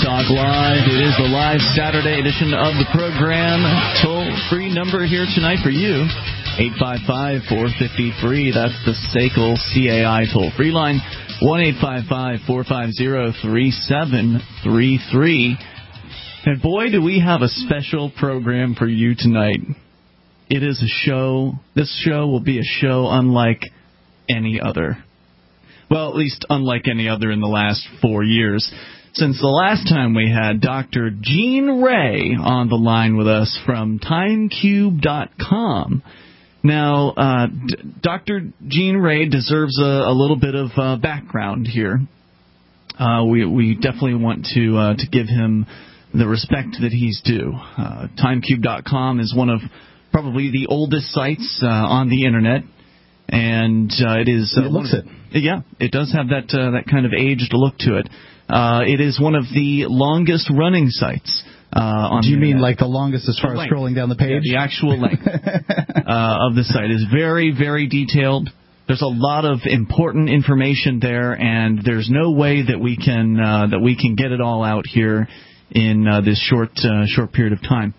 Talk Live. It is the live Saturday edition of the program. Toll-free number here tonight for you, 855-450-FREE. That's the SACL CAI toll-free line, 1-855-450-3733. And boy, do we have a special program for you tonight. It is a show. This show will be a show unlike any other. Well, at least unlike any other in the last 4 years. Since the last time we had Dr. Gene Ray on the line with us from TimeCube.com. Now, Dr. Gene Ray deserves a little bit of background here. We definitely want to give him the respect that he's due. TimeCube.com is one of probably the oldest sites on the Internet. And it is. It looks it. Yeah, it does have that kind of aged look to it. It is one of the longest running sites on Do you the mean internet. Like the longest as far as scrolling down the page? Yeah, the actual length of the site is very, very detailed. There's a lot of important information there, and there's no way that we can get it all out here in this short period of time.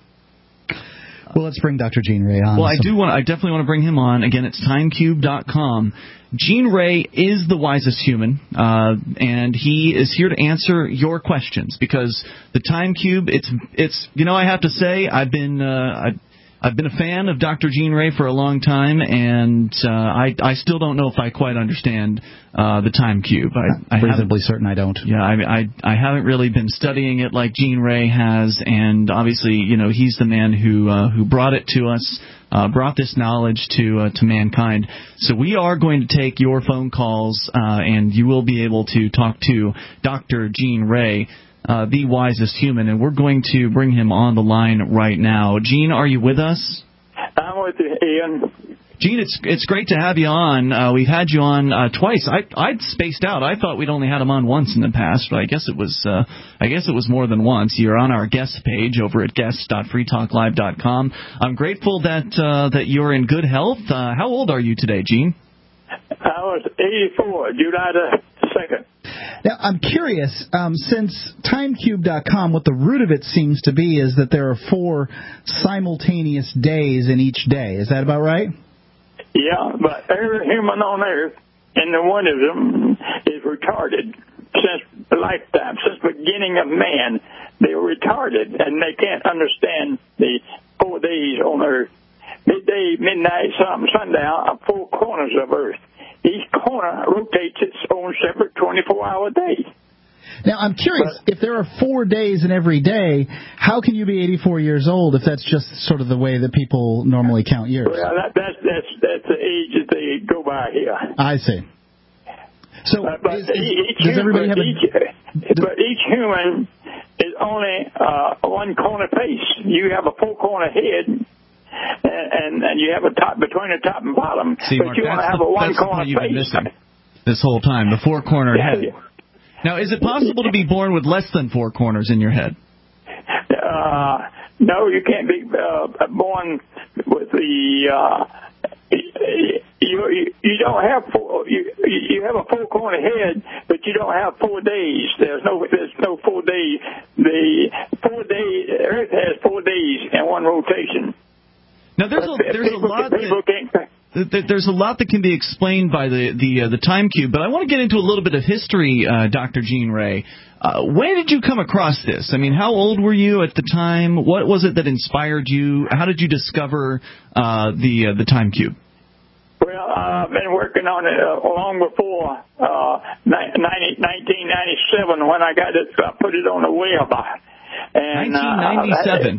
Well, let's bring Dr. Gene Ray on. Well, I definitely want to bring him on. Again, it's TimeCube.com. Gene Ray is the wisest human, and he is here to answer your questions because the TimeCube, it's I have to say, I've been a fan of Dr. Gene Ray for a long time, and I still don't know if I quite understand the TimeCube. I'm reasonably certain I don't. Yeah, I haven't really been studying it like Gene Ray has, and obviously, he's the man who brought it to us, brought this knowledge to mankind. So we are going to take your phone calls, and you will be able to talk to Dr. Gene Ray, the wisest human, and we're going to bring him on the line right now. Gene, are you with us? I'm with you, Ian. Gene, it's great to have you on. We've had you on twice. I'd spaced out. I thought we'd only had him on once in the past, but I guess it was more than once. You're on our guest page over at guests.freetalklive.com. I'm grateful that you're in good health. How old are you today, Gene? I was 84, July the 2nd. Now, I'm curious, since TimeCube.com, what the root of it seems to be is that there are 4 simultaneous days in each day. Is that about right? Yeah, but every human on Earth, and one of them is retarded since lifetime, since the beginning of man. They're retarded, and they can't understand the 4 days on Earth. Midday, midnight, sundown are 4 corners of Earth. Each corner rotates its own separate 24-hour day. Now, I'm curious, if there are 4 days in every day, how can you be 84 years old if that's just sort of the way that people normally count years? Well, that's the age that they go by here. I see. So, But each human is only one corner face. You have a 4-corner head. And you have a top between the top and bottom, See, but Mark, you want to have a one-corner you've been face. missing this whole time, the 4-cornered head. Now, is it possible to be born with less than 4 corners in your head? No, you can't be born with the. You don't have 4. You have a 4-corner head, but you don't have 4 days. There's no 4 days. The 4 days. Earth has 4 days in one rotation. Now, there's a lot that can be explained by the TimeCube, but I want to get into a little bit of history, Dr. Gene Ray. When did you come across this? I mean, how old were you at the time? What was it that inspired you? How did you discover the TimeCube? Well, I've been working on it long before 1997 when I put it on the web. And 1997.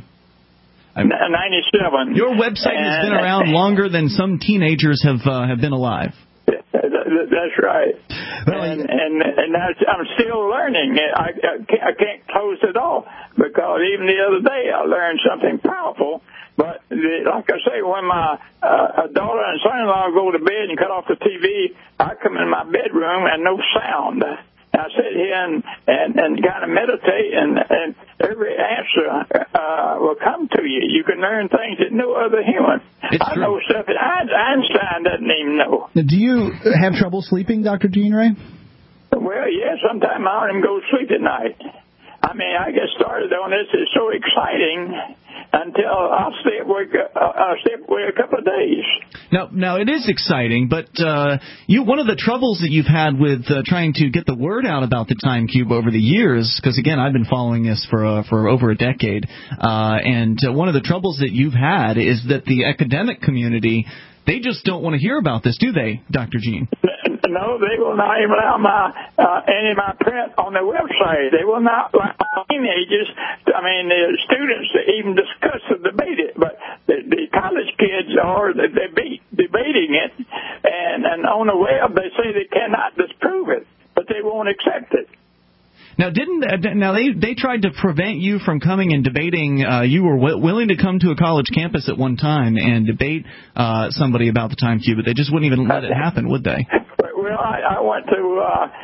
97. Your website has been around longer than some teenagers have been alive. That's right. And I'm still learning. I can't close it off because even the other day I learned something powerful. But like I say, when my daughter and son-in-law go to bed and cut off the TV, I come in my bedroom and no sound. I sit here and kind of meditate, and every answer will come to you. You can learn things that no other human. I know stuff that Einstein doesn't even know. Do you have trouble sleeping, Dr. Gene Ray? Well, yeah, sometimes I don't even go to sleep at night. I mean, I get started on this. It's so exciting until I'll stay away a couple of days. Now it is exciting, but one of the troubles that you've had with trying to get the word out about the Time Cube over the years, because again, I've been following this for over a decade, and one of the troubles that you've had is that the academic community, they just don't want to hear about this, do they, Dr. Gene? No, they will not even allow any of my print on their website. They will not allow teenagers, the students to even discuss or debate it. But the college kids are debating it, and on the web they say they cannot disprove it, but they won't accept it. Now, they tried to prevent you from coming and debating. You were willing to come to a college campus at one time and debate somebody about the Time Cube, but they just wouldn't even let it happen, would they? Well, I went to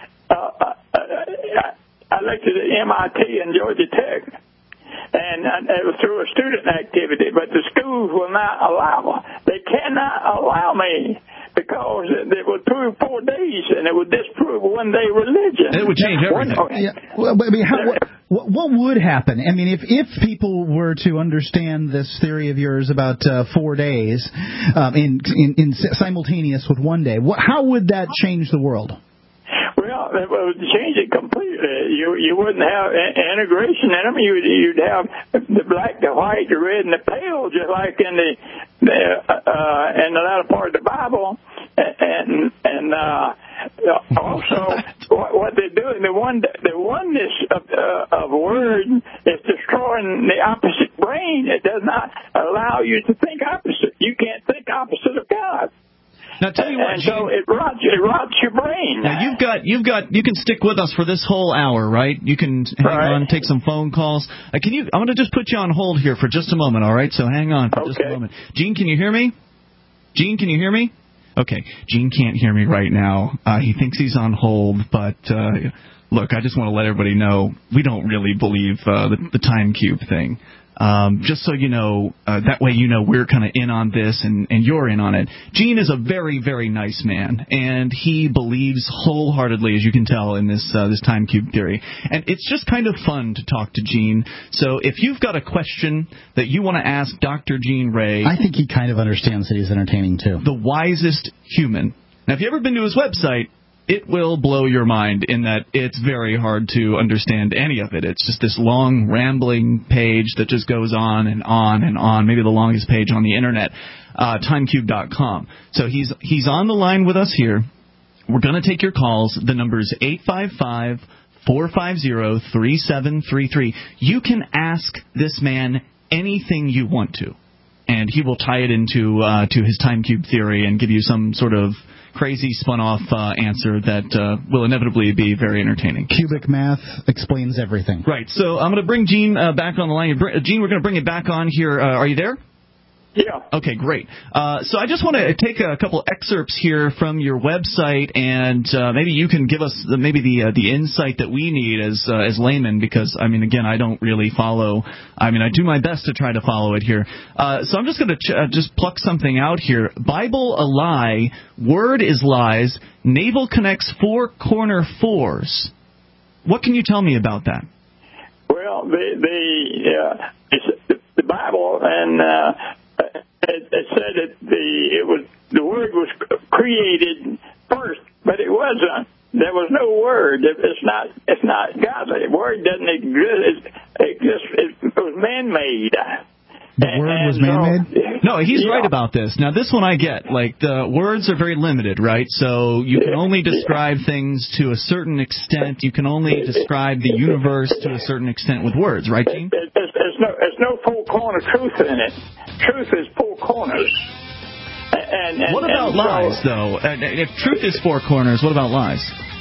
I lectured at MIT and Georgia Tech, and it was through a student activity. But the schools will not allow. They cannot allow me. Because it would prove 4 days, and it would disprove one-day religion. It would change everything. Well, what would happen? I mean, if people were to understand this theory of yours about 4 days in simultaneous with 1 day, how would that change the world? Well, it would change it completely. You wouldn't have integration in them. You'd have the black, the white, the red, and the pale, just like in the latter part of the Bible. And also, what they're doing, the oneness of word is destroying the opposite brain. It does not allow you to think opposite. You can't think opposite of God. Now, tell you what, and so it rots your brain. Now you can stick with us for this whole hour, right? You can hang on, take some phone calls. I'm going to just put you on hold here for just a moment, all right? So hang on for just a moment. Gene, can you hear me? Gene, can you hear me? Okay, Gene can't hear me right now. He thinks he's on hold, but look, I just want to let everybody know we don't really believe the Time Cube thing. Just so you know, that way you know we're kind of in on this and you're in on it. Gene is a very, very nice man, and he believes wholeheartedly, as you can tell, in this Time Cube theory. And it's just kind of fun to talk to Gene. So if you've got a question that you want to ask Dr. Gene Ray... I think he kind of understands that he's entertaining, too. The wisest human. Now, if you've ever been to his website... it will blow your mind in that it's very hard to understand any of it. It's just this long, rambling page that just goes on and on and on, maybe the longest page on the Internet, timecube.com. So he's on the line with us here. We're going to take your calls. The number is 855-450-3733. You can ask this man anything you want to, and he will tie it into to his Time Cube theory and give you some sort of crazy spun-off answer that will inevitably be very entertaining. Cubic math explains everything. Right. So I'm going to bring Gene back on the line. Gene, we're going to bring it back on here. Are you there? Yeah. Okay, great. So I just want to take a couple excerpts here from your website, and maybe you can give us the insight that we need as laymen, because, again, I don't really follow. I do my best to try to follow it here. So I'm just going to just pluck something out here. Bible a lie, word is lies, navel connects four corner fours. What can you tell me about that? Well, the Bible and it said that the word was created first, but it wasn't. There was no word. It's not God. The word doesn't exist. It was man-made. The word was man-made? No, he's right about this. Now, this one I get. Like, the words are very limited, right? So you can only describe things to a certain extent. You can only describe the universe to a certain extent with words, right, Gene? There's no four-corner truth in it. Truth is four corners. And what about lies, though? If truth is four corners, what about lies?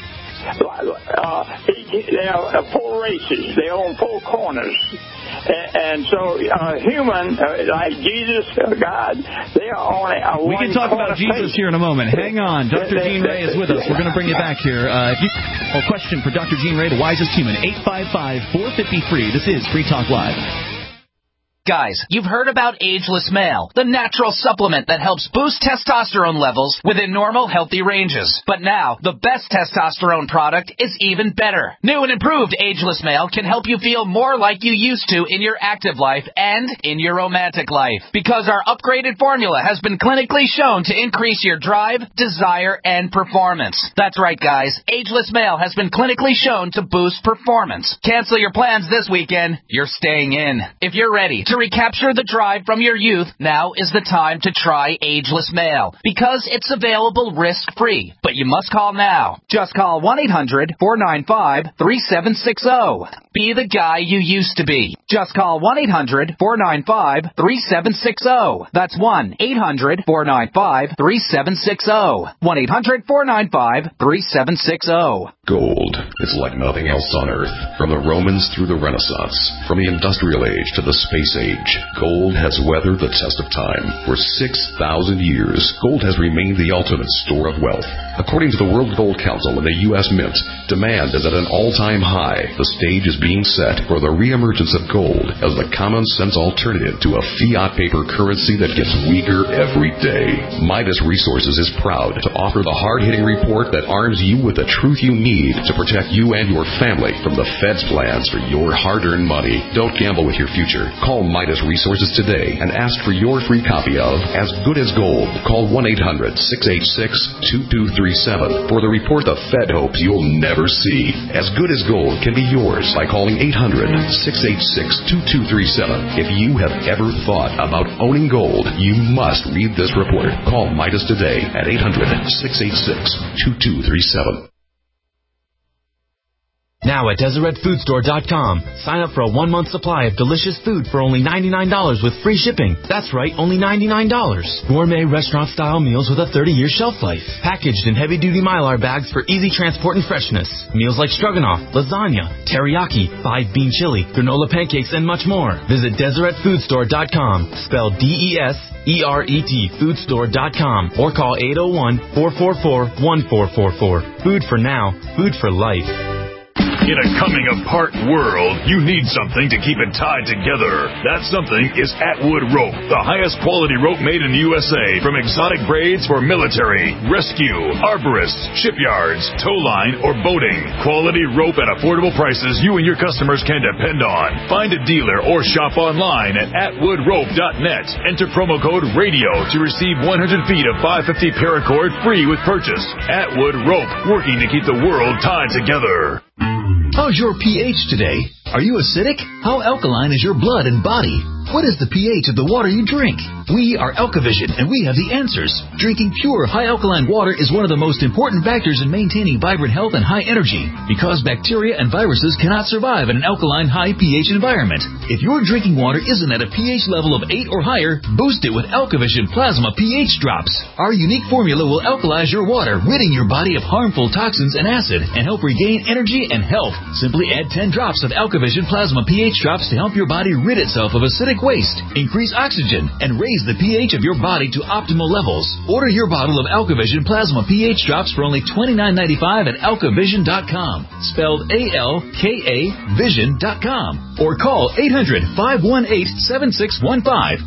There are four races. They own four corners. And so human, like Jesus, God, they are only a one. We can talk about Jesus here in a moment. Hang on. Dr. Gene Ray is with us. We're going to bring you back here. If you have a question for Dr. Gene Ray, the wisest human, 855-450-FREE. This is Free Talk Live. Guys, you've heard about Ageless Male, the natural supplement that helps boost testosterone levels within normal, healthy ranges. But now, the best testosterone product is even better. New and improved Ageless Male can help you feel more like you used to in your active life and in your romantic life. Because our upgraded formula has been clinically shown to increase your drive, desire, and performance. That's right, guys. Ageless Male has been clinically shown to boost performance. Cancel your plans this weekend. You're staying in. If you're ready to recapture the drive from your youth, now is the time to try Ageless Male, because it's available risk-free. But you must call now. Just call 1-800-495-3760. Be the guy you used to be. Just call 1-800-495-3760. That's 1-800-495-3760. 1-800-495-3760. Gold is like nothing else on Earth. From the Romans through the Renaissance, from the Industrial Age to the Space Age, gold has weathered the test of time. For 6,000 years, gold has remained the ultimate store of wealth. According to the World Gold Council and the U.S. Mint, demand is at an all-time high. The stage is being set for the reemergence of gold as the common-sense alternative to a fiat paper currency that gets weaker every day. Midas Resources is proud to offer the hard-hitting report that arms you with the truth you need to protect you and your family from the Fed's plans for your hard-earned money. Don't gamble with your future. Call Midas Resources today and ask for your free copy of As Good as Gold. Call 1-800-686-2237 for the report the Fed hopes you'll never see. As Good as Gold can be yours by calling 800-686-2237. If you have ever thought about owning gold, you must read this report. Call Midas today at 800-686-2237. Now at DeseretFoodStore.com, sign up for a 1-month supply of delicious food for only $99 with free shipping. That's right, only $99. Gourmet restaurant-style meals with a 30-year shelf life. Packaged in heavy-duty Mylar bags for easy transport and freshness. Meals like stroganoff, lasagna, teriyaki, 5-bean chili, granola pancakes, and much more. Visit DeseretFoodStore.com, spelled DESERET, foodstore.com, or call 801-444-1444. Food for now, food for life. In a coming-apart world, you need something to keep it tied together. That something is Atwood Rope, the highest quality rope made in the USA, from exotic braids for military, rescue, arborists, shipyards, tow line, or boating. Quality rope at affordable prices you and your customers can depend on. Find a dealer or shop online at atwoodrope.net. Enter promo code RADIO to receive 100 feet of 550 paracord free with purchase. Atwood Rope, working to keep the world tied together. How's your pH today? Are you acidic? How alkaline is your blood and body? What is the pH of the water you drink? We are Alkavision, and we have the answers. Drinking pure, high-alkaline water is one of the most important factors in maintaining vibrant health and high energy, because bacteria and viruses cannot survive in an alkaline, high pH environment. If your drinking water isn't at a pH level of 8 or higher, boost it with Alkavision Plasma pH Drops. Our unique formula will alkalize your water, ridding your body of harmful toxins and acid, and help regain energy and health. Simply add 10 drops of Alkavision Plasma pH Drops to help your body rid itself of acidic waste, increase oxygen, and raise the pH of your body to optimal levels. Order your bottle of Alkavision Plasma pH Drops for only $29.95 at alkavision.com, spelled A-L-K-A Vision.com, or call 800-518-7615,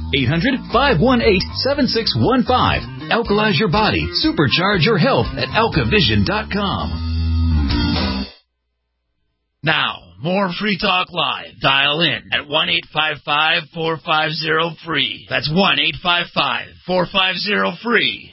800-518-7615. Alkalize your body, supercharge your health at alkavision.com. Now, more Free Talk Live. Dial in at 1-855-450-FREE. That's 1-855-450-FREE.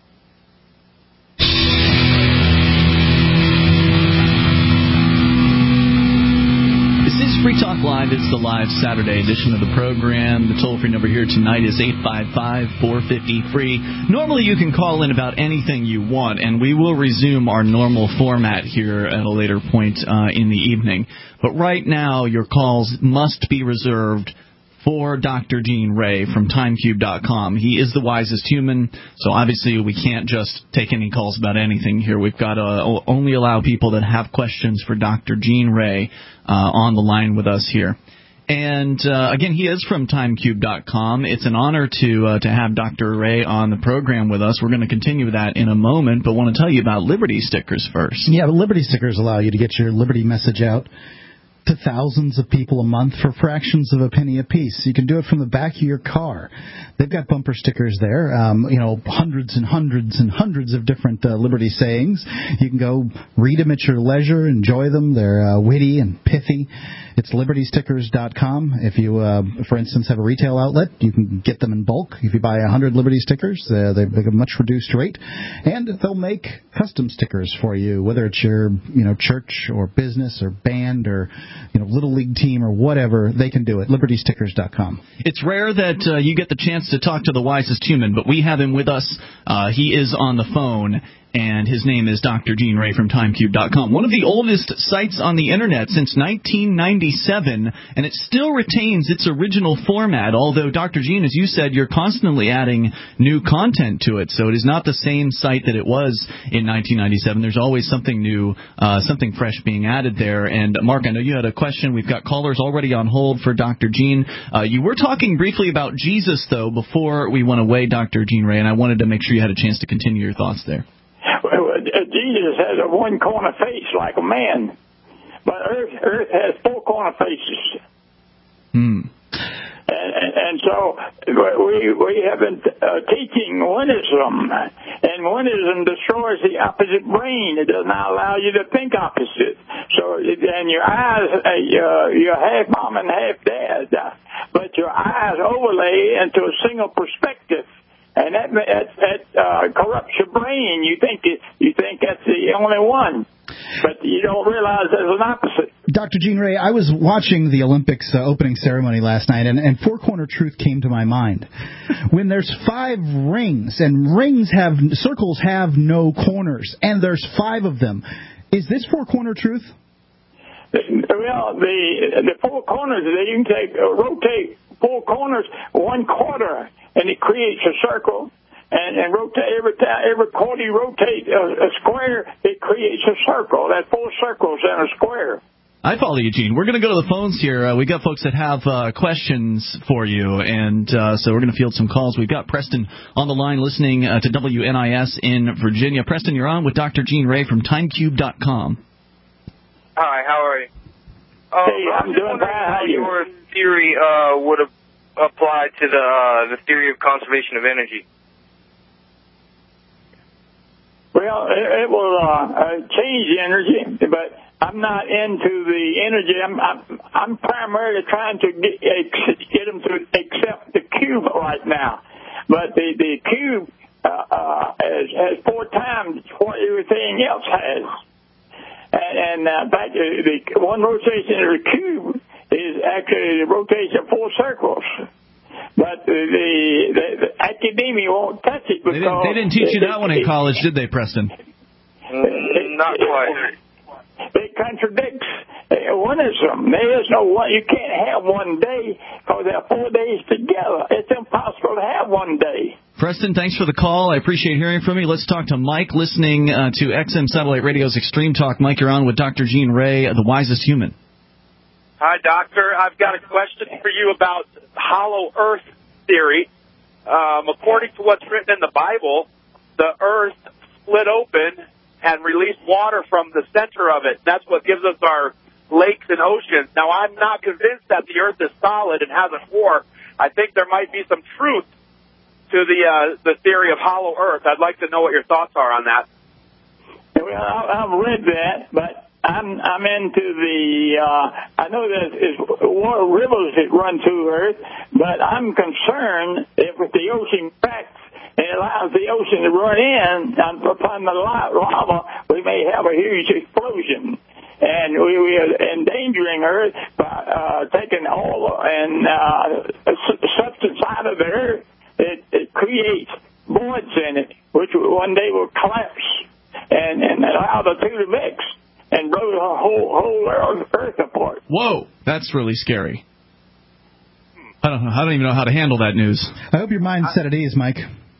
This is Free Talk Live. It's the live Saturday edition of the program. The toll-free number here tonight is 855-450-FREE. Normally you can call in about anything you want, and we will resume our normal format here at a later point in the evening. But right now, your calls must be reserved for Dr. Gene Ray from Timecube.com. He is the wisest human, so obviously we can't just take any calls about anything here. We've got to only allow people that have questions for Dr. Gene Ray on the line with us here. And, again, he is from Timecube.com. It's an honor to have Dr. Ray on the program with us. We're going to continue that in a moment, but want to tell you about Liberty stickers first. Yeah, the Liberty stickers allow you to get your Liberty message out to thousands of people a month for fractions of a penny apiece. You can do it from the back of your car. They've got bumper stickers there, hundreds and hundreds and hundreds of different Liberty sayings. You can go read them at your leisure, enjoy them. They're witty and pithy. It's libertystickers.com. If you, for instance, have a retail outlet, you can get them in bulk. If you buy 100 Liberty stickers, they make a much reduced rate. And they'll make custom stickers for you, whether it's your church or business or band or little league team or whatever. They can do it. libertystickers.com. It's rare that you get the chance to talk to the wisest human, but we have him with us. He is on the phone, and his name is Dr. Gene Ray from TimeCube.com. One of the oldest sites on the Internet since 1997, and it still retains its original format, although, Dr. Gene, as you said, you're constantly adding new content to it, so it is not the same site that it was in 1997. There's always something new, something fresh being added there. And, Mark, I know you had a question. We've got callers already on hold for Dr. Gene. You were talking briefly about Jesus, though, before we went away, Dr. Gene Ray, and I wanted to make sure you had a chance to continue your thoughts there. Jesus has a one-corner face like a man, but Earth has four corner faces. And so we have been teaching monism, and monism destroys the opposite brain. It does not allow you to think opposite. So, and your eyes, you're half mom and half dad, but your eyes overlay into a single perspective. And that corrupts your brain. You think that's the only one, but you don't realize there's an opposite. Dr. Gene Ray, I was watching the Olympics opening ceremony last night, and four-corner truth came to my mind. When there's 5 rings, and circles have no corners, and there's 5 of them, is this four-corner truth? Well, the 4 corners, you can rotate 4 corners 1 quarter, and it creates a circle. And rotate every quarter you rotate a square, it creates a circle. That's 4 circles in a square. I follow you, Gene. We're going to go to the phones here. We got folks that have questions for you, and so we're going to field some calls. We've got Preston on the line listening to WNIS in Virginia. Preston, you're on with Dr. Gene Ray from TimeCube.com. Hi, how are you? Hey, I'm doing fine. How are you? Your theory would apply to the theory of conservation of energy. Well, it will change the energy, but I'm not into the energy. I'm primarily trying to get them to accept the cube right now, but the cube has 4 times what everything else has. And back the one rotation of the cube is actually the rotation of 4 circles. But the academia won't touch it because they didn't teach you that one in college, did they, Preston? Not quite. It contradicts monism. There is no one. You can't have one day because there are 4 days together. It's impossible to have one day. Preston, thanks for the call. I appreciate hearing from you. Let's talk to Mike, listening to XM Satellite Radio's Extreme Talk. Mike, you're on with Dr. Gene Ray, the wisest human. Hi, Doctor. I've got a question for you about hollow earth theory. According to what's written in the Bible, the earth split open and released water from the center of it. That's what gives us our lakes and oceans. Now, I'm not convinced that the earth is solid and has a core. I think there might be some truth to the theory of hollow earth. I'd like to know what your thoughts are on that. Well, I've read that, but I'm into the, I know there's water rivers that run through Earth, but I'm concerned if the ocean cracks and allows the ocean to run in upon the lava, we may have a huge explosion. And we are endangering Earth by taking oil and substance out of the Earth. It creates voids in it, which one day will collapse and allow the two to mix and blow the whole Earth apart. Whoa, that's really scary. I don't even know how to handle that news. I hope your mind's set at ease, Mike.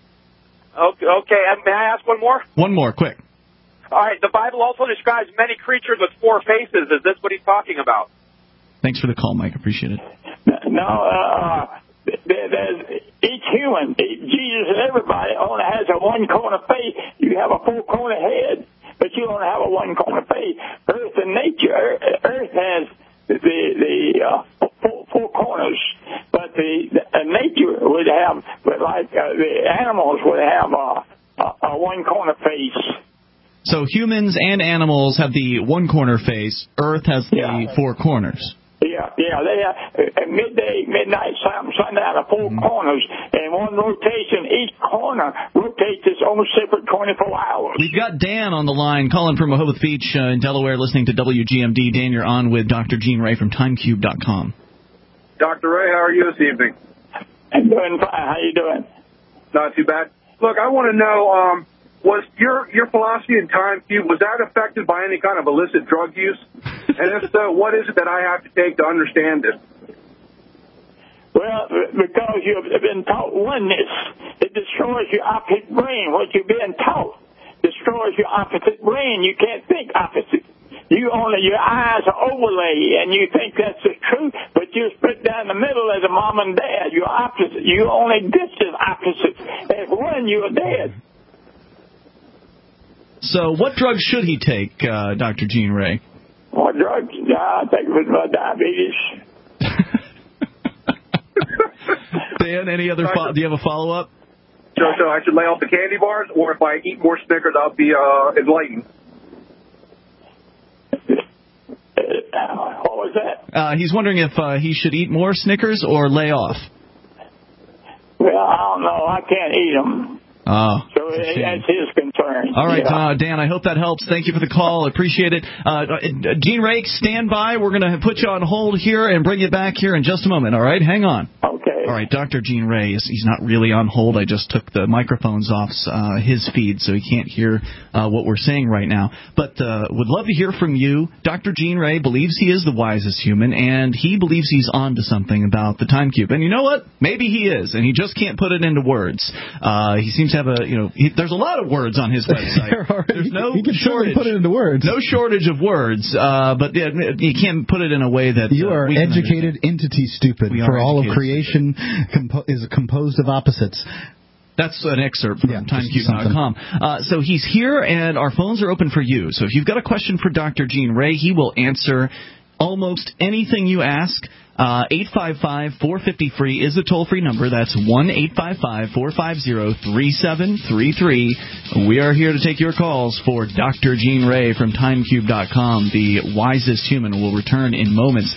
Okay, may I ask one more? One more, quick. All right, the Bible also describes many creatures with 4 faces. Is this what he's talking about? Thanks for the call, Mike. Appreciate it. No, there's each human, Jesus and everybody only has a one-corner face. You have a 4-corner head, but you only have a one-corner face. Earth and nature, Earth has four corners, but the nature would have, the animals would have a one corner face. So humans and animals have the one corner face. Earth has the four corners. Yeah. They have midday, midnight, sundown, four corners, and one rotation. Each corner rotates its own separate 24 hours. We've got Dan on the line, calling from Rehoboth Beach in Delaware, listening to WGMD. Dan, you're on with Dr. Gene Ray from TimeCube.com. Dr. Ray, how are you this evening? I'm doing fine. How you doing? Not too bad. Look, I want to know, was your philosophy in TimeCube, was that affected by any kind of illicit drug use? And if so, what is it that I have to take to understand it? Well, because you've been taught oneness, it destroys your opposite brain. What you've been taught destroys your opposite brain. You can't think opposite. Your eyes are overlay, and you think that's the truth, but you're split down the middle as a mom and dad. You're opposite. You only exist as opposites. As one, you're dead. So what drugs should he take, Dr. Gene Ray? What drugs? I think it was my diabetes. Dan, any other? Do you have a follow-up? So I should lay off the candy bars, or if I eat more Snickers, I'll be enlightened. What was that? He's wondering if he should eat more Snickers or lay off. Well, I don't know. I can't eat them. Oh, so that's his concern. All right, Dan, I hope that helps. Thank you for the call. Appreciate it. Gene Ray, stand by. We're going to put you on hold here and bring you back here in just a moment. All right, hang on. Okay. All right, Dr. Gene Ray, he's not really on hold. I just took the microphones off his feed, so he can't hear what we're saying right now. But would love to hear from you. Dr. Gene Ray believes he is the wisest human, and he believes he's on to something about the time cube. And you know what? Maybe he is, and he just can't put it into words. He seems to have there's a lot of words on his website. There's no he can shortage. Put it into words. No shortage of words, but you can't put it in a way that you are educated entity stupid. For all of creation is composed of opposites. That's an excerpt from TimeCube.com. So he's here, and our phones are open for you. So if you've got a question for Dr. Gene Ray, he will answer almost anything you ask. 855-450-FREE is the toll-free number. That's 1-855-450-3733. We are here to take your calls for Dr. Gene Ray from TimeCube.com. The wisest human will return in moments.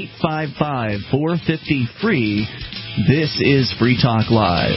855-450-FREE. This is Free Talk Live.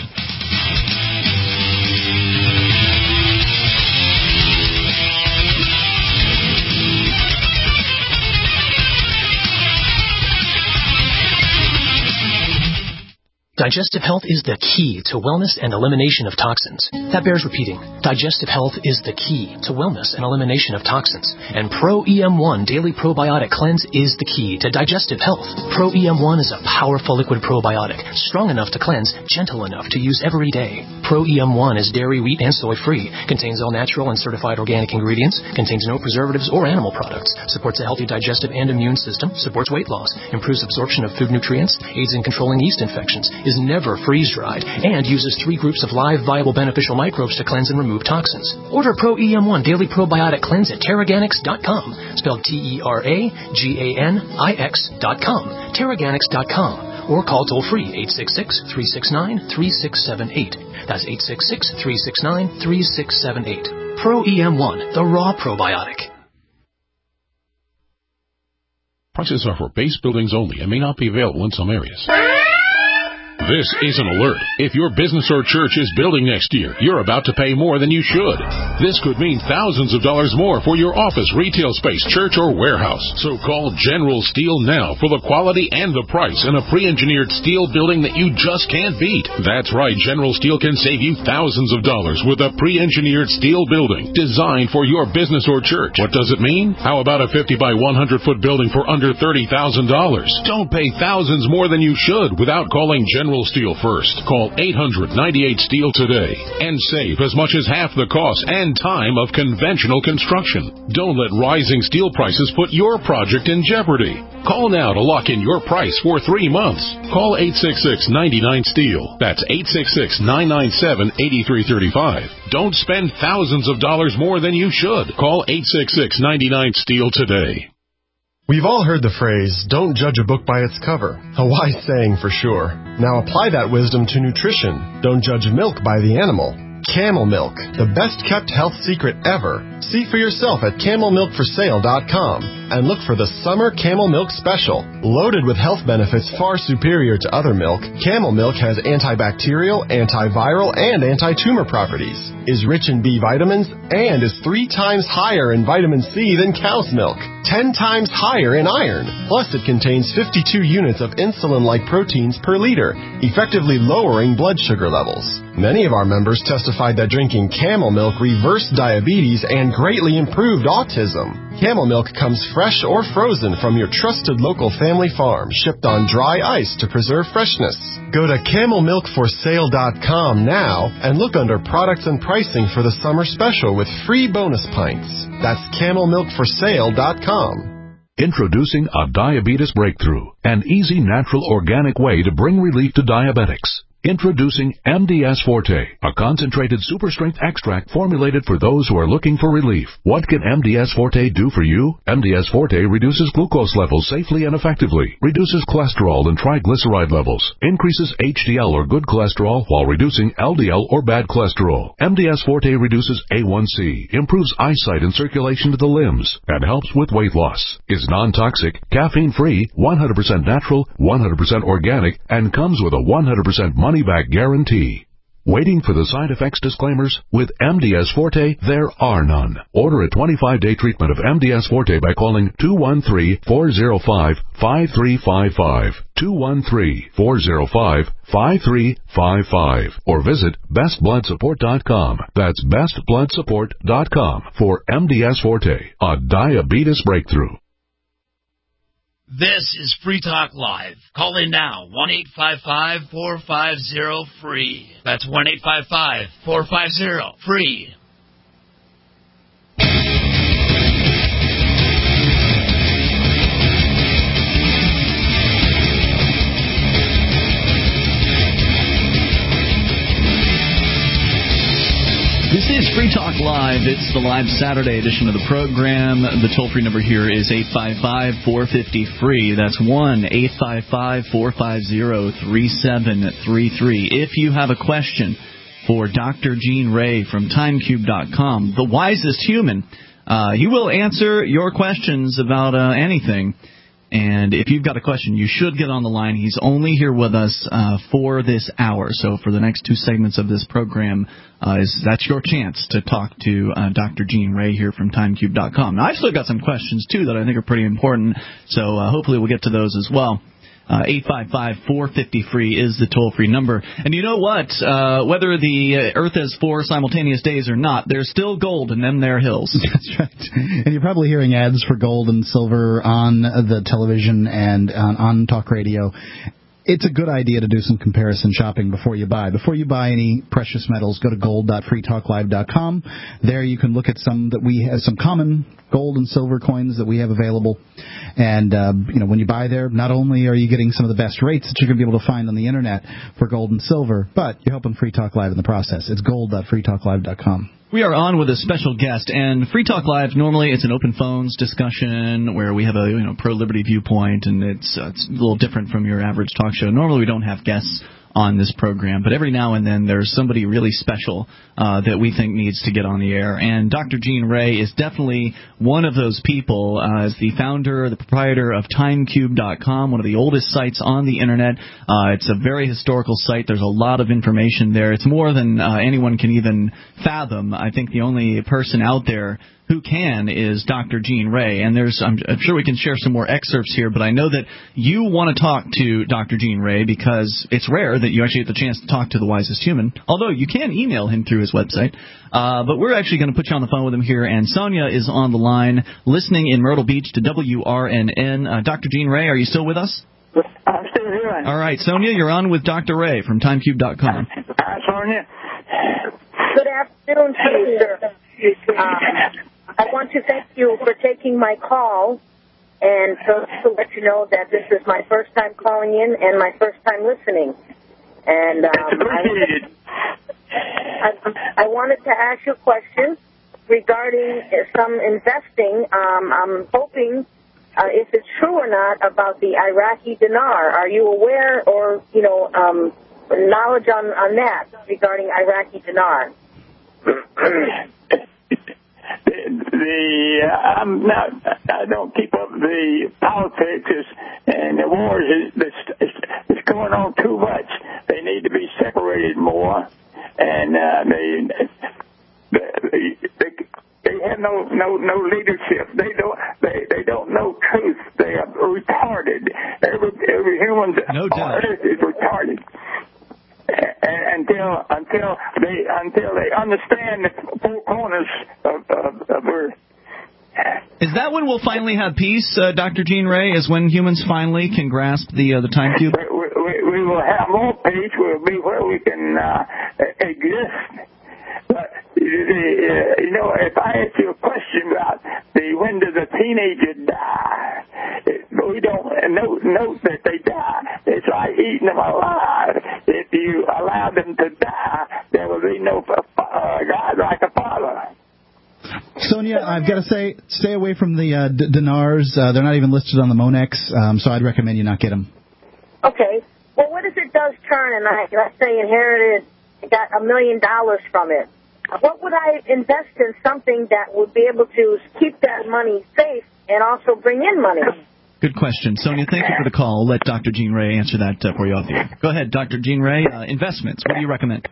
Digestive health is the key to wellness and elimination of toxins. That bears repeating. Digestive health is the key to wellness and elimination of toxins. And Pro EM1 Daily Probiotic Cleanse is the key to digestive health. Pro EM1 is a powerful liquid probiotic, strong enough to cleanse, gentle enough to use every day. Pro EM1 is dairy, wheat, and soy-free, contains all natural and certified organic ingredients, contains no preservatives or animal products, supports a healthy digestive and immune system, supports weight loss, improves absorption of food nutrients, aids in controlling yeast infections, is never freeze-dried, and uses 3 groups of live, viable, beneficial microbes to cleanse and remove toxins. Order Pro EM1 Daily Probiotic Cleanse at Teraganix.com, spelled TerraGanix.com, Teraganix.com, or call toll-free 866-369-3678. That's 866-369-3678. Pro EM1, the raw probiotic. Prices are for base buildings only and may not be available in some areas. This is an alert. If your business or church is building next year, you're about to pay more than you should. This could mean thousands of dollars more for your office, retail space, church, or warehouse. So call General Steel now for the quality and the price in a pre-engineered steel building that you just can't beat. That's right, General Steel can save you thousands of dollars with a pre-engineered steel building designed for your business or church. What does it mean? How about a 50 by 100 foot building for under $30,000? Don't pay thousands more than you should without calling General Steel first. Call 800-98-STEEL today and save as much as half the cost and time of conventional construction. Don't let rising steel prices put your project in jeopardy. Call now to lock in your price for 3 months. Call 866-99-STEEL. That's 866-997-8335. Don't spend thousands of dollars more than you should. Call 866-99-STEEL today. We've all heard the phrase, don't judge a book by its cover. A wise saying for sure. Now apply that wisdom to nutrition. Don't judge milk by the animal. Camel Milk, the best-kept health secret ever. See for yourself at camelmilkforsale.com and look for the Summer Camel Milk Special. Loaded with health benefits far superior to other milk, Camel Milk has antibacterial, antiviral, and anti-tumor properties, is rich in B vitamins, and is 3 times higher in vitamin C than cow's milk, 10 times higher in iron. Plus, it contains 52 units of insulin-like proteins per liter, effectively lowering blood sugar levels. Many of our members testified that drinking Camel Milk reversed diabetes and greatly improved autism. Camel Milk comes fresh or frozen from your trusted local family farm, shipped on dry ice to preserve freshness. Go to camelmilkforsale.com now and look under products and pricing for the summer special with free bonus pints. That's camelmilkforsale.com. Introducing a diabetes breakthrough, an easy, natural, organic way to bring relief to diabetics. Introducing MDS Forte, a concentrated super-strength extract formulated for those who are looking for relief. What can MDS Forte do for you? MDS Forte reduces glucose levels safely and effectively, reduces cholesterol and triglyceride levels, increases HDL or good cholesterol while reducing LDL or bad cholesterol. MDS Forte reduces A1C, improves eyesight and circulation to the limbs, and helps with weight loss. Is non-toxic, caffeine-free, 100% natural, 100% organic, and comes with a 100% money-back guarantee. Waiting for the side effects disclaimers? With MDS Forte, there are none. Order a 25-day treatment of MDS Forte by calling 213-405-5355, 213-405-5355, or visit bestbloodsupport.com. That's bestbloodsupport.com for MDS Forte, a diabetes breakthrough. This is Free Talk Live. Call in now, 1-855-450-FREE. That's 1-855-450-FREE. This is Free Talk Live. It's the live Saturday edition of the program. The toll-free number here is 855-450-FREE. That's 1-855-450-3733. If you have a question for Dr. Gene Ray from TimeCube.com, the wisest human, he will answer your questions about anything. And if you've got a question, you should get on the line. He's only here with us for this hour. So for the next 2 segments of this program, that's your chance to talk to Dr. Gene Ray here from TimeCube.com. Now, I've still got some questions, too, that I think are pretty important. So hopefully we'll get to those as well. 855-450-FREE is the toll-free number. And you know what? Whether the Earth has 4 simultaneous days or not, there's still gold in them there hills. That's right. And you're probably hearing ads for gold and silver on the television and on talk radio. It's a good idea to do some comparison shopping before you buy. Before you buy any precious metals, go to gold.freetalklive.com. There you can look at some common gold and silver coins that we have available. And, when you buy there, not only are you getting some of the best rates that you're going to be able to find on the Internet for gold and silver, but you're helping Free Talk Live in the process. It's gold.freetalklive.com. We are on with a special guest, and Free Talk Live, normally it's an open phones discussion where we have a pro-liberty viewpoint, and it's a little different from your average talk show. Normally we don't have guests on this program, but every now and then there's somebody really special that we think needs to get on the air, and Dr. Gene Ray is definitely one of those people. As the founder, the proprietor of TimeCube.com, one of the oldest sites on the Internet. It's a very historical site. There's a lot of information there. It's more than anyone can even fathom. I think the only person out there who can is Dr. Gene Ray, and I'm sure we can share some more excerpts here, but I know that you want to talk to Dr. Gene Ray because it's rare that you actually get the chance to talk to the wisest human, although you can email him through his website. But we're actually going to put you on the phone with him here, and Sonia is on the line listening in Myrtle Beach to WRNN. Dr. Gene Ray, are you still with us? I'm still here. All right, Sonia, you're on with Dr. Ray from TimeCube.com. Hi, Sonia. Good afternoon to you, sir. I want to thank you for taking my call, and to let you know that this is my first time calling in and my first time listening. And I wanted to ask you a question regarding some investing. I'm hoping, if it's true or not about the Iraqi dinar. Are you aware or, knowledge on that regarding Iraqi dinar? I don't keep up the politics and the wars. It's going on too much. They need to be separated more, and they have no leadership. They don't know truth. They are retarded. Every human on earth is retarded. Until they understand the four corners of Earth. Is that when we'll finally have peace, Dr. Gene Ray? Is when humans finally can grasp the time cube? We will have more peace. We'll be where we can exist. But if I ask you a question about when does a teenager die, we don't note that they die. It's like eating them alive. If you allow them to die, there will be no God like a father. Sonia, I've got to say, stay away from the dinars. They're not even listed on the Monex, so I'd recommend you not get them. Okay. Well, what if it does turn and let's say got $1 million from it? What would I invest in something that would be able to keep that money safe and also bring in money? Good question. Sonia, thank you for the call. I'll let Dr. Gene Ray answer that for you off the air. Go ahead, Dr. Gene Ray. Investments, what do you recommend?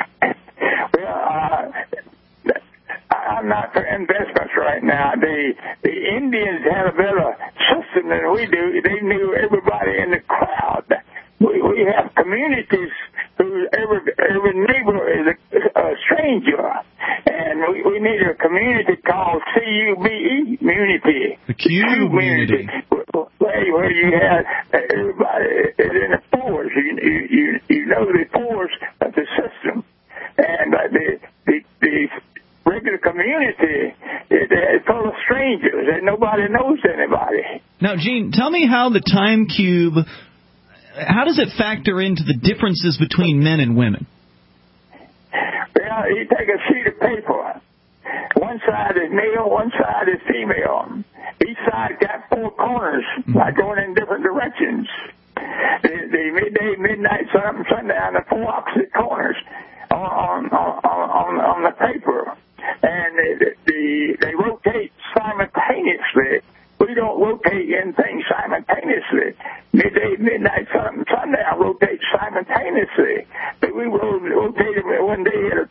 I'm not for investments right now. The Indians had a better system than we do. They knew everybody in the crowd. We have communities who every neighbor is a stranger, and we need a community called CUBE community. The community. Where you have everybody is in the force. You know the force of the system, and the regular community is full of strangers, and nobody knows anybody. Now, Gene, tell me how the time cube. How does it factor into the differences between men and women? Well, you take a sheet of paper. One side is male, one side is female. Each side got four corners, like going in different directions. The midday, midnight, sundown, the four opposite corners on the paper. And they rotate simultaneously. We don't rotate in things simultaneously. Midday, midnight, sundown rotate simultaneously. But we rotate them one day at a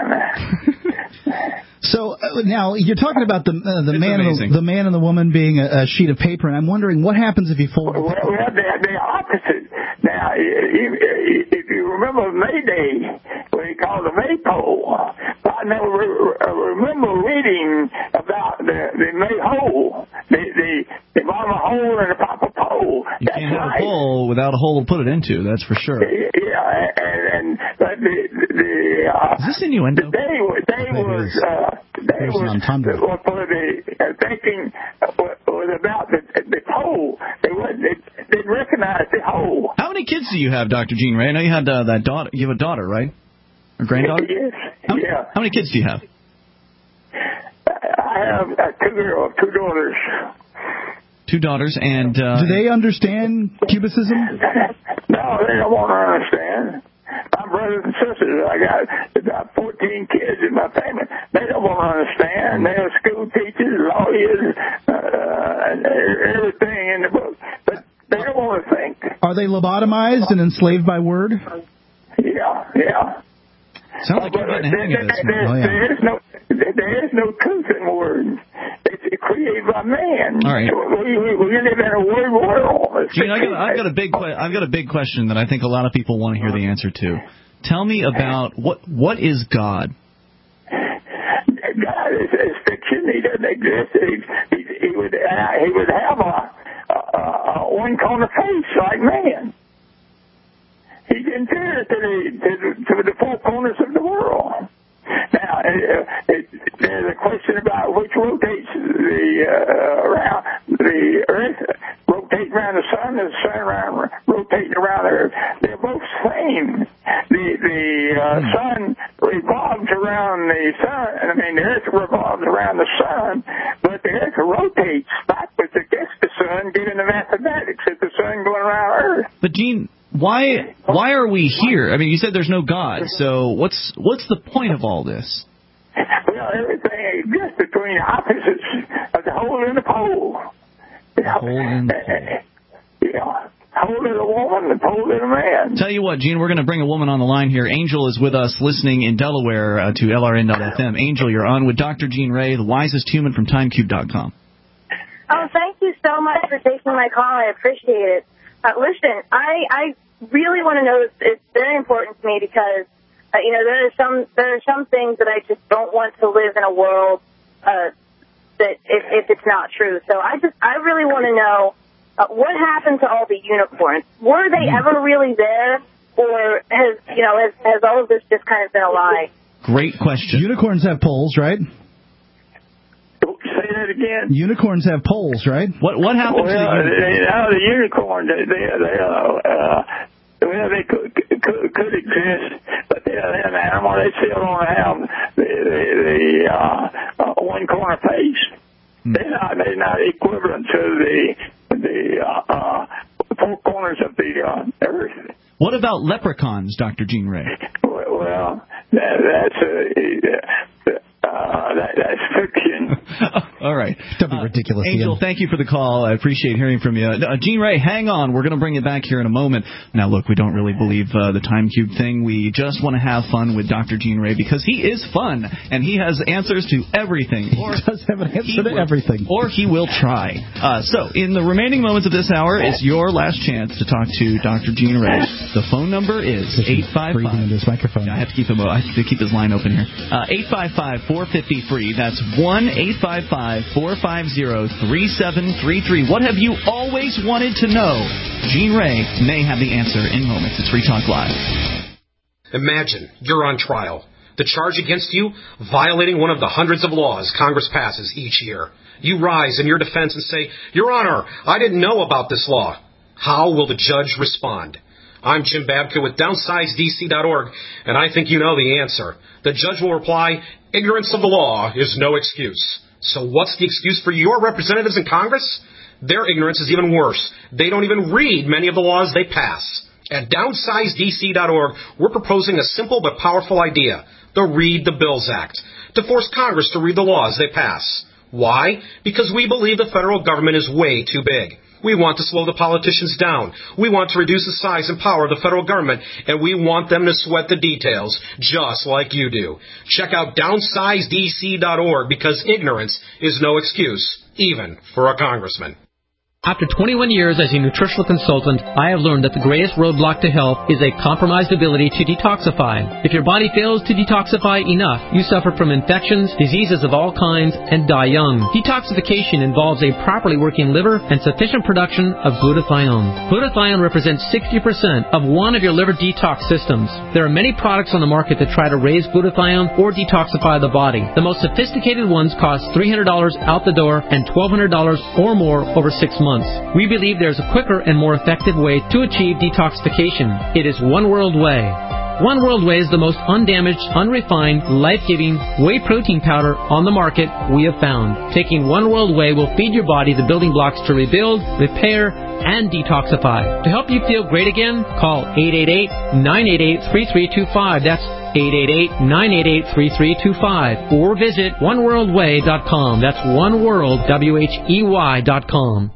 time. So now you're talking about the man and the woman being a sheet of paper, and I'm wondering what happens if you fold. Well, they're opposite. Now, if you remember May Day, what he called the Maypole, I never remember reading about the Mayhole, the mama hole and the papa pole. You can't have a pole without a hole to put it into. That's for sure. Yeah, and is this innuendo? They was for the thinking was about the pole. They didn't recognize the hole. How many kids do you have, Dr. Gene Ray? I know you had that daughter. You have a daughter, right? Or granddaughter? Yes. How many kids do you have? I have two daughters. Two daughters, and do they understand cubicism? No, they don't want to understand. My brothers and sisters, I got about 14 kids in my family. They don't want to understand. They're school teachers, lawyers, and everything in the book. But they don't want to think. Are they lobotomized and enslaved by word? Yeah. Sounds like you're getting a hang of this. There is no truth in words. It's created by man. All right. We live in a word world. Gene, I've got a big question that I think a lot of people want to hear the answer to. Tell me about what is God? God is fiction. He doesn't exist. He would have a one corner face like man. He's inferior to the four corners of the world. Now, there's a question about which rotates around the Earth, rotates around the sun, and the sun rotating around the Earth. They're both same. The sun revolves around the sun. I mean, the Earth revolves around the sun, but the Earth rotates backwards against the sun. sun, given the mathematics of the sun going around Earth. But Gene, why are we here? I mean, you said there's no God, so what's the point of all this? Well, everything exists between the opposites of the hole and the pole. The hole and the pole. Yeah. Hole in a woman, the pole in a man. Tell you what, Gene, we're going to bring a woman on the line here. Angel is with us listening in Delaware to LRN.FM. Angel, you're on with Dr. Gene Ray, the wisest human from TimeCube.com. Oh, thank you so much for taking my call. I appreciate it. Listen, I really want to know, it's very important to me because, there are some things that I just don't want to live in a world that if it's not true. So I really want to know, what happened to all the unicorns? Were they ever really there, or has all of this just kind of been a lie? Great question. Unicorns have poles, right? Say that again. Unicorns have poles, right? What happened to the unicorn? The unicorn, they could exist, but they're an animal. They still don't have the one corner face. They're not equivalent to the four corners of the earth. What about leprechauns, Dr. Gene Ray? Well, that's fiction. All right. Don't be ridiculous. Angel, thank you for the call. I appreciate hearing from you. Gene Ray, hang on. We're going to bring it back here in a moment. Now, look, we don't really believe the Time Cube thing. We just want to have fun with Dr. Gene Ray because he is fun, and he has answers to everything. He does have an answer to everything. Or he will try. So, in the remaining moments of this hour, it's your last chance to talk to Dr. Gene Ray. The phone number is 855. Breathing into his microphone. I have to keep his line open here. 855-450-FREE. That's 1-855-450-3733. What have you always wanted to know? Gene Ray may have the answer in moments. It's Free Talk Live. Imagine you're on trial. The charge against you, violating one of the hundreds of laws Congress passes each year. You rise in your defense and say, Your Honor, I didn't know about this law. How will the judge respond? I'm Jim Babka with DownsizeDC.org, and I think you know the answer. The judge will reply, ignorance of the law is no excuse. So what's the excuse for your representatives in Congress? Their ignorance is even worse. They don't even read many of the laws they pass. At DownsizeDC.org, we're proposing a simple but powerful idea, the Read the Bills Act, to force Congress to read the laws they pass. Why? Because we believe the federal government is way too big. We want to slow the politicians down. We want to reduce the size and power of the federal government, and we want them to sweat the details, just like you do. Check out DownsizeDC.org because ignorance is no excuse, even for a congressman. After 21 years as a nutritional consultant, I have learned that the greatest roadblock to health is a compromised ability to detoxify. If your body fails to detoxify enough, you suffer from infections, diseases of all kinds, and die young. Detoxification involves a properly working liver and sufficient production of glutathione. Glutathione represents 60% of one of your liver detox systems. There are many products on the market that try to raise glutathione or detoxify the body. The most sophisticated ones cost $300 out the door and $1,200 or more over 6 months. We believe there's a quicker and more effective way to achieve detoxification. It is One World Whey. One World Whey is the most undamaged, unrefined, life-giving whey protein powder on the market we have found. Taking One World Whey will feed your body the building blocks to rebuild, repair, and detoxify. To help you feel great again, call 888-988-3325. That's 888-988-3325. Or visit oneworldwhey.com. That's oneworld, WHEY.com.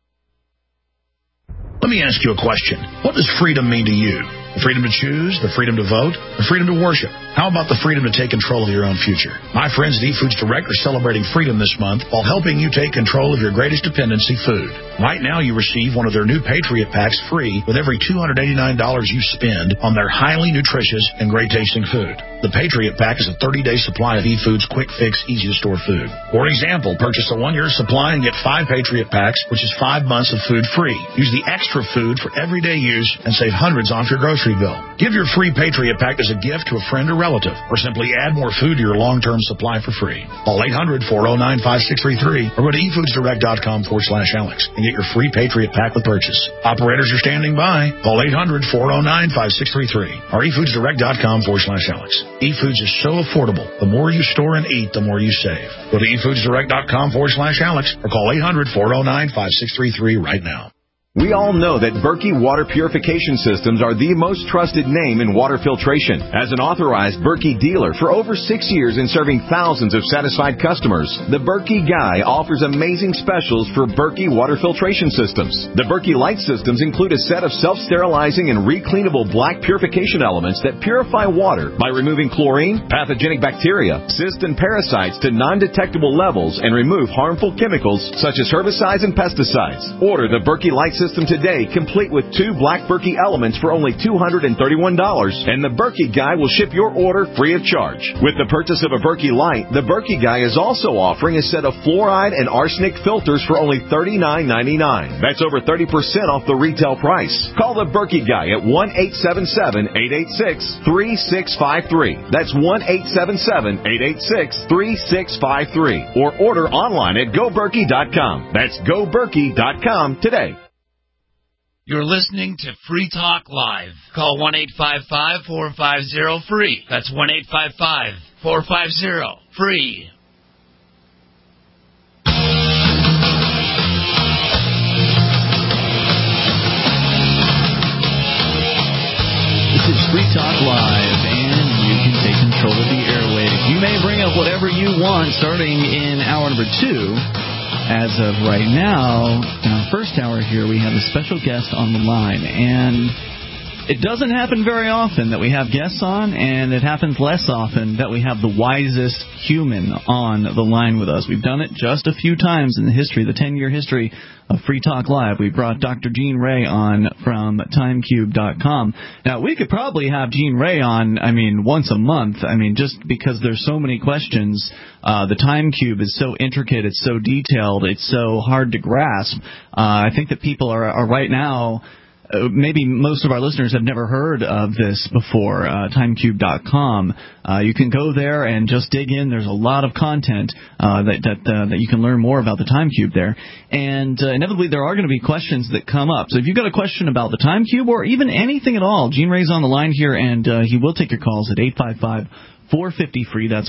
Let me ask you a question. What does freedom mean to you? The freedom to choose, the freedom to vote, the freedom to worship. How about the freedom to take control of your own future? My friends at eFoods Direct are celebrating freedom this month while helping you take control of your greatest dependency, food. Right now, you receive one of their new Patriot Packs free with every $289 you spend on their highly nutritious and great-tasting food. The Patriot Pack is a 30-day supply of eFoods quick fix, easy-to-store food. For example, purchase a 1-year supply and get 5 Patriot Packs, which is 5 months of food free. Use the extra food for everyday use and save hundreds off your groceries. grocery bill. Give your free Patriot Pack as a gift to a friend or relative, or simply add more food to your long-term supply for free. Call 800-409-5633 or go to efoodsdirect.com/Alex and get your free Patriot Pack with purchase. Operators are standing by. Call 800-409-5633 or efoodsdirect.com/Alex. eFoods is so affordable. The more you store and eat, the more you save. Go to efoodsdirect.com/Alex or call 800-409-5633 right now. We all know that Berkey Water Purification Systems are the most trusted name in water filtration. As an authorized Berkey dealer for over 6 years and serving thousands of satisfied customers, the Berkey Guy offers amazing specials for Berkey Water Filtration Systems. The Berkey Light Systems include a set of self-sterilizing and recleanable black purification elements that purify water by removing chlorine, pathogenic bacteria, cysts, and parasites to non-detectable levels and remove harmful chemicals such as herbicides and pesticides. Order the Berkey Light System today, complete with 2 black Berkey elements for only $231, and the Berkey Guy will ship your order free of charge. With the purchase of a Berkey Light, the Berkey Guy is also offering a set of fluoride and arsenic filters for only $39.99. That's over 30% off the retail price. Call the Berkey Guy at 1-877-886-3653. That's 1-877-886-3653. Or order online at GoBerkey.com. That's GoBerkey.com today. You're listening to Free Talk Live. Call 1-855-450-FREE. That's 1-855-450-FREE. This is Free Talk Live, and you can take control of the airwaves. You may bring up whatever you want starting in hour number 2. As of right now, in our first hour here, we have a special guest on the line. And it doesn't happen very often that we have guests on, and it happens less often that we have the wisest human on the line with us. We've done it just a few times in the history, the 10-year history of Free Talk Live. We brought Dr. Gene Ray on from TimeCube.com. Now, we could probably have Gene Ray on, once a month. Just because there's so many questions. The TimeCube is so intricate, it's so detailed, it's so hard to grasp. I think that people are right now... maybe most of our listeners have never heard of this before, TimeCube.com. You can go there and just dig in. There's a lot of content that you can learn more about the TimeCube there. And inevitably there are going to be questions that come up. So if you've got a question about the TimeCube or even anything at all, Gene Ray's on the line here, and he will take your calls at 855-450-FREE. That's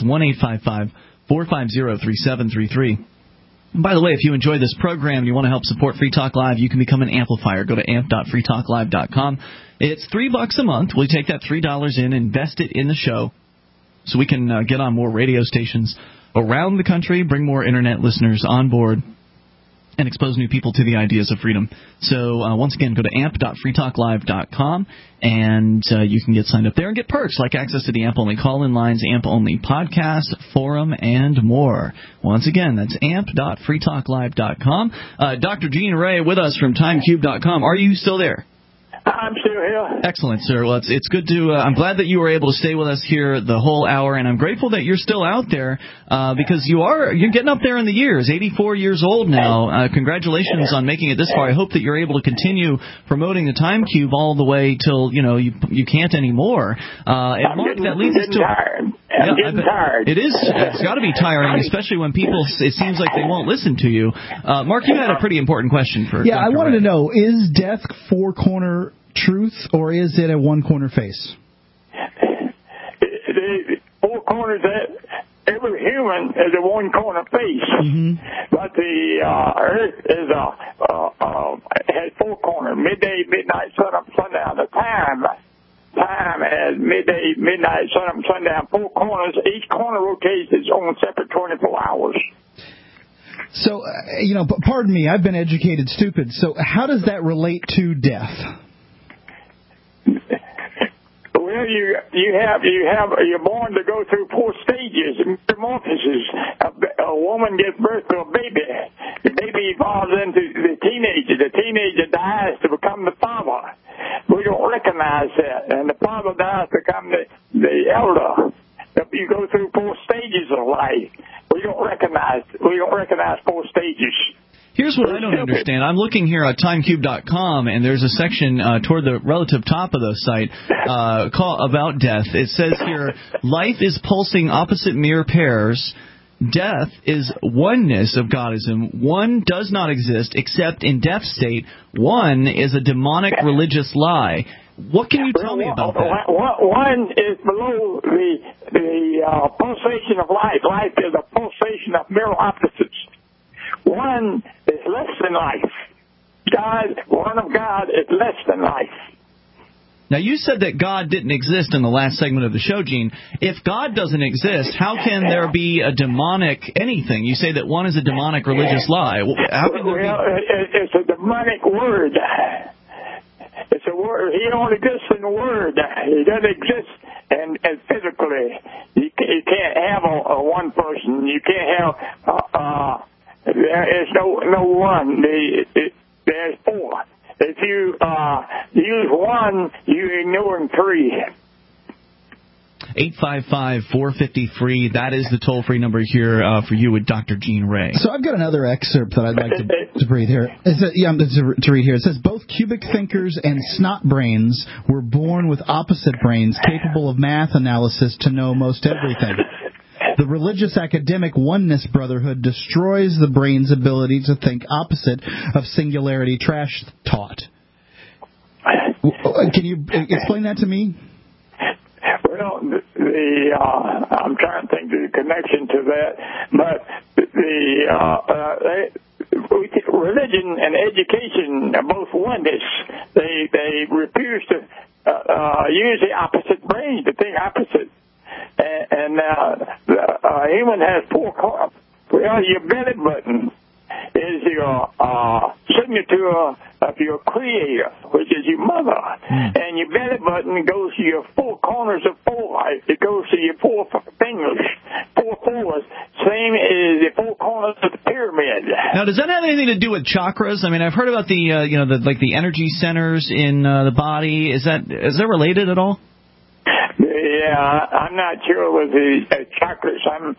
1-855-450-3733. And by the way, if you enjoy this program and you want to help support Free Talk Live, you can become an amplifier. Go to amp.freetalklive.com. It's $3 a month. We take that $3 in, invest it in the show, so we can get on more radio stations around the country, bring more Internet listeners on board, and expose new people to the ideas of freedom. So, once again, go to amp.freetalklive.com, and you can get signed up there and get perks like access to the AMP-only call-in lines, AMP-only podcast, forum, and more. Once again, that's amp.freetalklive.com. Dr. Gene Ray with us from TimeCube.com. Are you still there? I'm still here. Excellent, sir. Well, it's good to. I'm glad that you were able to stay with us here the whole hour, and I'm grateful that you're still out there because you're getting up there in the years. 84 years old now. Congratulations on making it this far. I hope that you're able to continue promoting the TimeCube all the way till you can't anymore. And Mark, that leads us to. I'm getting tired. It's got to be tiring, especially when people. It seems like they won't listen to you. Mark, you had a pretty important question for. Yeah, Dr. I wanted Ray. to know: is death four-corner truth, or is it a one-corner face? The four corners that every human is a one-corner face, but the Earth is has four corners: midday, midnight, sunup, sundown. The time has midday, midnight, sunup, sundown. Four corners. Each corner rotates its own separate 24 hours. So, pardon me, I've been educated stupid. So, how does that relate to death? Well, you're born to go through 4 stages, metamorphosis. A woman gives birth to a baby. The baby evolves into the teenager. The teenager dies to become the father. We don't recognize that, and the father dies to become the elder. You go through 4 stages of life. We don't recognize 4 stages. Here's what I don't understand. I'm looking here at timecube.com, and there's a section toward the relative top of the site about death. It says here, life is pulsing opposite mirror pairs. Death is oneness of Godism. One does not exist except in death state. One is a demonic religious lie. What can you tell me about that? One is below the pulsation of life. Life is a pulsation of mirror opposites. One is less than life. One of God is less than life. Now, you said that God didn't exist in the last segment of the show, Gene. If God doesn't exist, how can there be a demonic anything? You say that one is a demonic religious lie. How can there be? It's a demonic word. It's a word. He only exists in the word. He doesn't exist and physically. You can't have a one person. You can't have. There is no one. There's four. If you use one, you're ignoring three. 855-450-FREE. That is the toll-free number here for you with Dr. Gene Ray. So I've got another excerpt that I'd like to read here. To read here. It says, both cubic thinkers and snot brains were born with opposite brains capable of math analysis to know most everything. The religious academic oneness brotherhood destroys the brain's ability to think opposite of singularity trash taught. Can you explain that to me? Well, I'm trying to think of the connection to that, but religion and education are both oneness. They refuse to use the opposite brain to think opposite. And a human has four corners. Well, your belly button is your signature of your creator, which is your mother. And your belly button goes to your four corners of four life. It goes to your four fingers, four fours, same as the four corners of the pyramid. Now, does that have anything to do with chakras? I mean, I've heard about the energy centers in the body. Is that related at all? Yeah, I'm not sure with the chakras.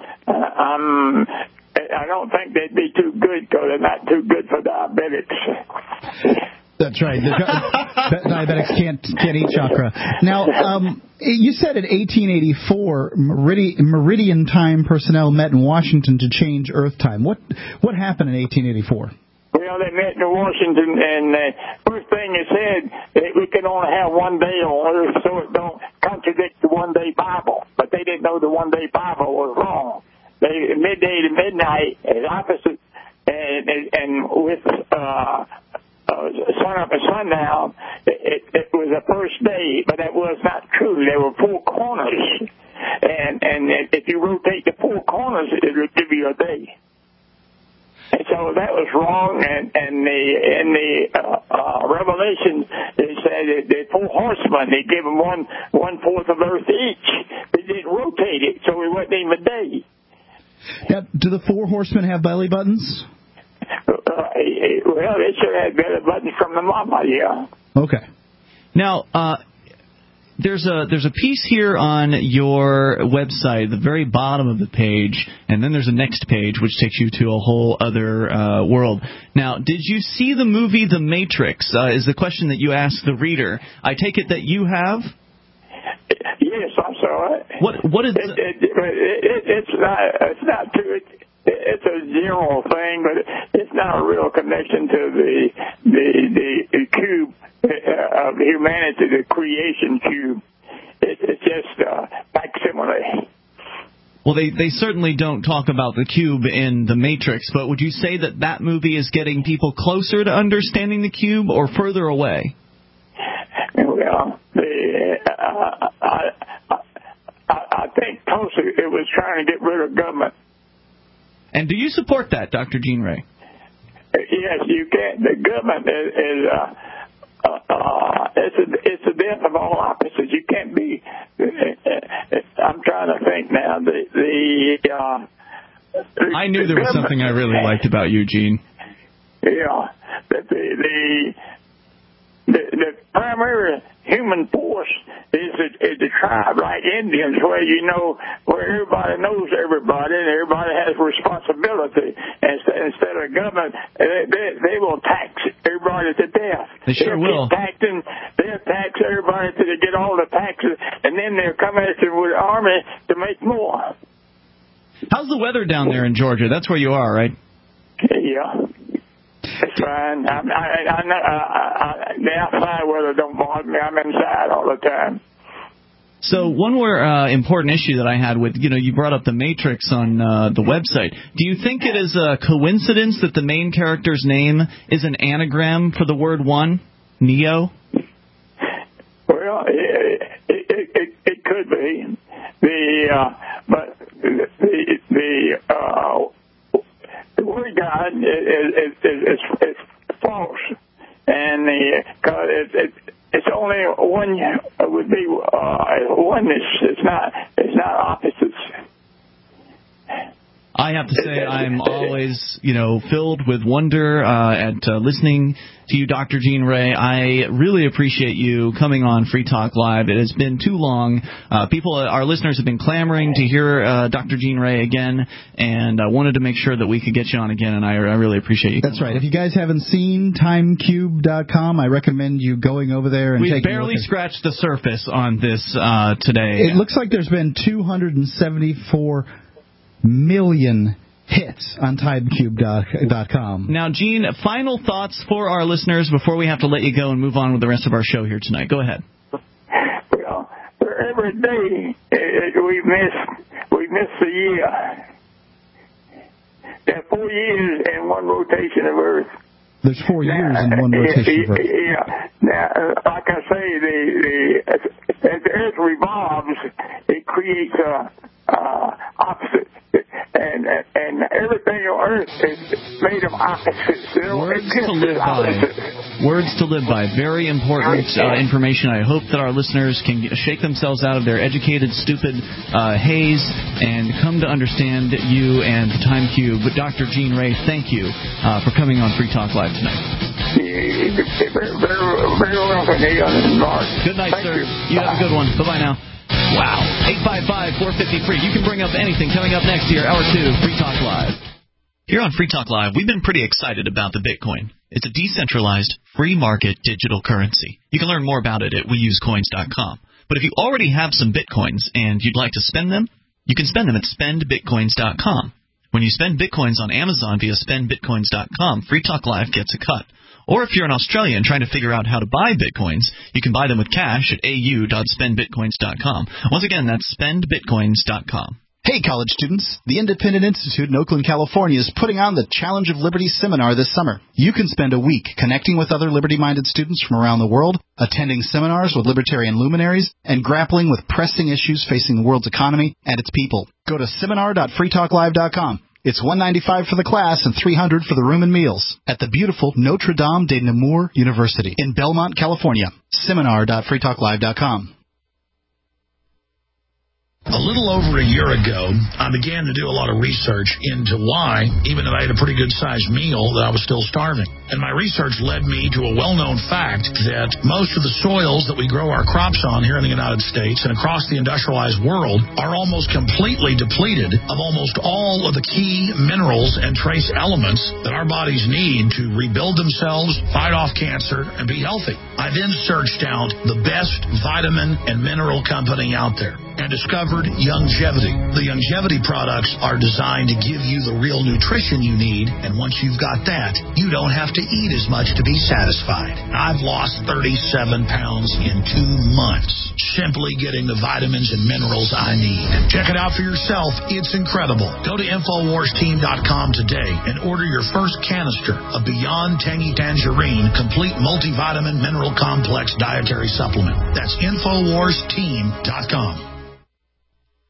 I don't think they'd be too good because they're not too good for diabetics. That's right. Diabetics can't eat chakra. Now, you said in 1884, Meridian Time personnel met in Washington to change Earth time. What happened in 1884? Well, they met in Washington, and the first thing they said, we can only have one day on Earth so it don't contradict the one-day Bible. But they didn't know the one-day Bible was wrong. Midday to midnight is opposite, and with sun up and sundown, it was the first day, but that was not true. There were four corners, and if you rotate the four corners, it would give you a day. And so that was wrong, and in the Revelation, they said the four horsemen, they gave them one-fourth of Earth each. They didn't rotate it, so it wasn't even a day. Now, do the four horsemen have belly buttons? Well, they should have belly buttons from the mama, yeah. Okay. Now, there's a piece here on your website, the very bottom of the page, and then there's a next page which takes you to a whole other world. Now, did you see the movie The Matrix? Is the question that you asked the reader. I take it that you have? Yes, I saw it. What is it's not too. It's a general thing, but it's not a real connection to the cube of humanity, the creation cube. It's just facsimile. Well, they certainly don't talk about the cube in The Matrix, but would you say that movie is getting people closer to understanding the cube or further away? Well, I think closer. It was trying to get rid of government. And do you support that, Dr. Gene Ray? Yes, you can. The government it's the death of all opposites. You can't be. I'm trying to think now. I knew there was something I really liked about you, Gene. Yeah, the primary human force is the tribe, like Indians, where where everybody knows everybody and everybody has responsibility. Instead of government, they will tax everybody to death. They sure will. They'll tax everybody till they get all the taxes, and then they'll come after with the army to make more. How's the weather down there in Georgia? That's where you are, right? Yeah. It's fine. The outside weather don't bother me. I'm inside all the time. So one more important issue that I had with, you brought up the Matrix on the website. Do you think it is a coincidence that the main character's name is an anagram for the word one, Neo? Well, it could be. The word God is false, and it's only one would be oneness. It's not opposites. I have to say I'm always, filled with wonder at listening to you, Dr. Gene Ray. I really appreciate you coming on Free Talk Live. It has been too long. Our listeners have been clamoring to hear Dr. Gene Ray again, and I wanted to make sure that we could get you on again, and I really appreciate you. That's right. If you guys haven't seen timecube.com, I recommend you going over there and taking a look. We barely scratched the surface on this today. It looks like there's been 274 million hits on timecube.com. Now, Gene, final thoughts for our listeners before we have to let you go and move on with the rest of our show here tonight. Go ahead. Well, for every day we miss the year. There are 4 years in one rotation of Earth. There's 4 years in one rotation of Earth. Yeah. Now, like I say, as the Earth revolves, it creates opposites. And everything on Earth is made of opposites. Words to live by. Words to live by. Very important information. I hope that our listeners can shake themselves out of their educated, stupid haze and come to understand you and the Time Cube. But Dr. Gene Ray, thank you for coming on Free Talk Live tonight. Very welcome. Good night, sir. You have a good one. Bye-bye now. Wow. 855-450-FREE. You can bring up anything. Coming up next here, Hour 2, Free Talk Live. Here on Free Talk Live, we've been pretty excited about the Bitcoin. It's a decentralized, free market digital currency. You can learn more about it at weusecoins.com. But if you already have some Bitcoins and you'd like to spend them, you can spend them at spendbitcoins.com. When you spend Bitcoins on Amazon via spendbitcoins.com, Free Talk Live gets a cut. Or if you're an Australian trying to figure out how to buy Bitcoins, you can buy them with cash at au.spendbitcoins.com. Once again, that's spendbitcoins.com. Hey, college students. The Independent Institute in Oakland, California is putting on the Challenge of Liberty seminar this summer. You can spend a week connecting with other liberty-minded students from around the world, attending seminars with libertarian luminaries, and grappling with pressing issues facing the world's economy and its people. Go to seminar.freetalklive.com. It's $195 for the class and $300 for the room and meals at the beautiful Notre Dame de Namur University in Belmont, California. Seminar.freetalklive.com. A little over a year ago, I began to do a lot of research into why, even though I had a pretty good-sized meal, that I was still starving. And my research led me to a well-known fact that most of the soils that we grow our crops on here in the United States and across the industrialized world are almost completely depleted of almost all of the key minerals and trace elements that our bodies need to rebuild themselves, fight off cancer, and be healthy. I then searched out the best vitamin and mineral company out there and discovered Youngevity. The Youngevity products are designed to give you the real nutrition you need, and once you've got that, you don't have to eat as much to be satisfied. I've lost 37 pounds in 2 months, simply getting the vitamins and minerals I need. Check it out for yourself. It's incredible. Go to InfoWarsTeam.com today and order your first canister of Beyond Tangy Tangerine Complete Multivitamin Mineral Complex Dietary Supplement. That's InfoWarsTeam.com.